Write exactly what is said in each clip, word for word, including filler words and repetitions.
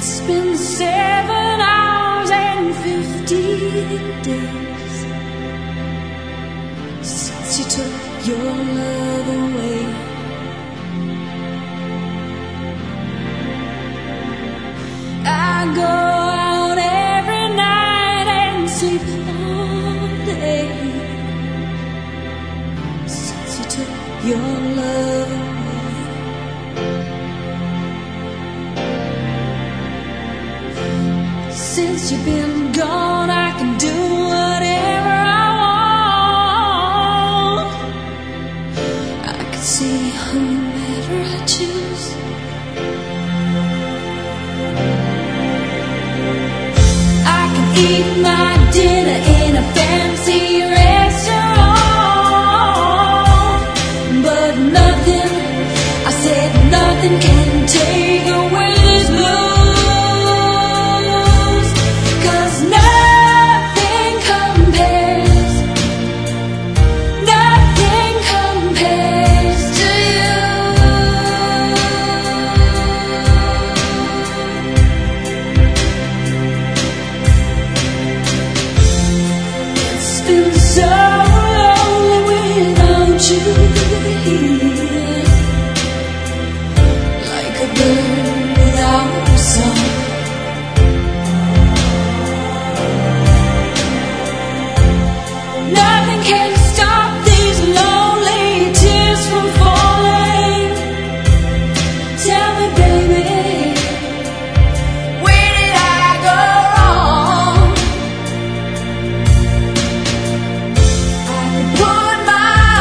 It's been seven hours and fifty days since you took your love away. I go out every night and sleep all day since you took your love away. Since you've been gone, I can do whatever I want. I can see whomever I choose. I can eat my dinner in a fancy restaurant, but nothing, I said nothing can take away this blues. Like a bird without a song, nothing can stop these lonely tears from falling. Tell me, baby, where did I go wrong? I put my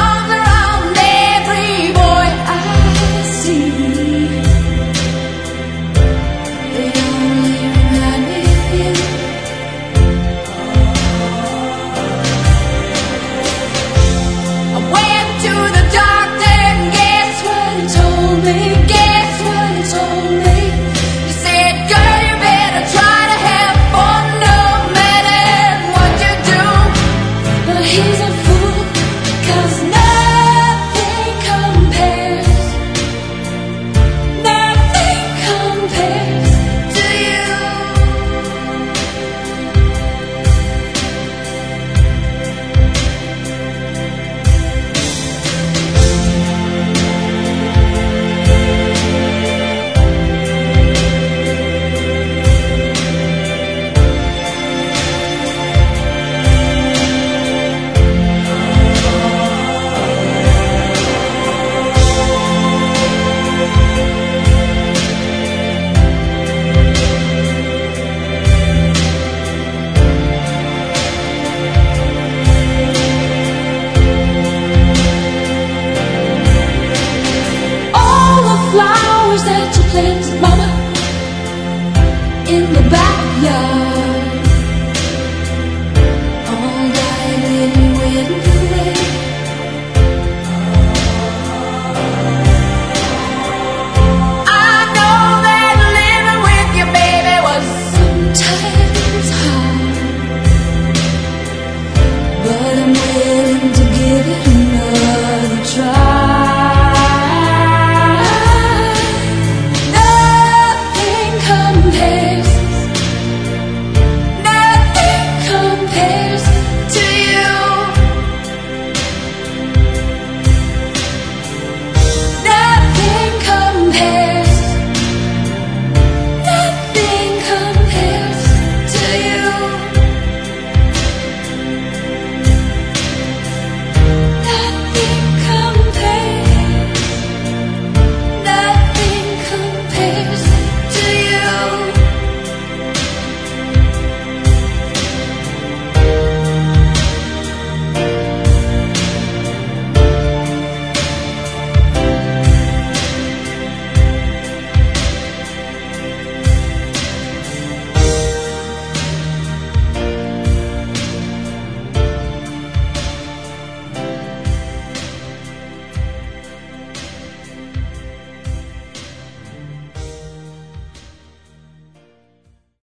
flowers that you planted, mama, in the backyard, all died in wind and rain. I know that living with you, baby, was sometimes hard, but I'm willing to give it another try.